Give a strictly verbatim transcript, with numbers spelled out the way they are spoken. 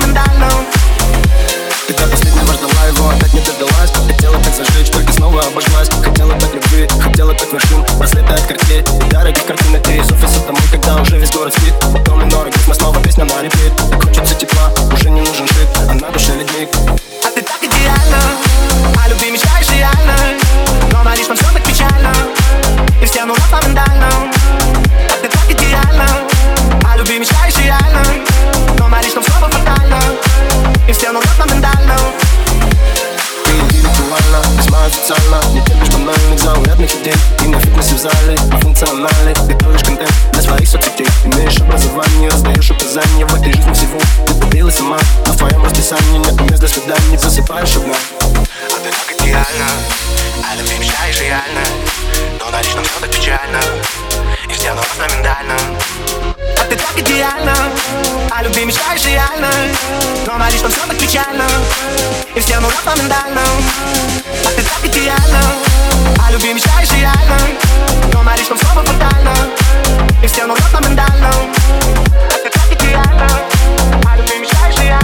миндально. Когда последнего ждала его, опять не дождалась. Хотела так зажечь, только снова обожглась. Хотела так любви, хотела так вершин. Браслеты от Cartier и дорогих картинок. Ты из офиса домой, когда уже весь город спит. Потом минор, ритма, снова песня на репит. Так хочется тепла, уже не нужен жить, а на душе ледник. А ты так идеально, о любви мечтаешь реально. Но на личном все так печально, и все ну на миндальном. А ты так идеально, о любви мечтаешь реально. Но на личном снова фатально, и все ну на миндальном. Ты интеллектуально, весьма официально. Не терпишь банальных заурядных идей. И на фитнесе в зале, и функциональный. Ты делаешь контент для своих соцсетей. Имеешь образование, раздаешь указания. В этой жизни всего ты добилась сама. А в твоем расписании нет мест для свиданий. Засыпаешь одна. А ты так идеально, о любви мечтаешь реально. Но на личном все так печально, и все ну на миндальном. А ты так идеально, о любви мечтаешь реально. Но на личном все так печально, и все ну на миндальном. А ты так идеально, о любви мечтаешь реально. Но на личном снова фатально, и все ну на миндальном. А ты так идеально, о любви мечтаешь реально.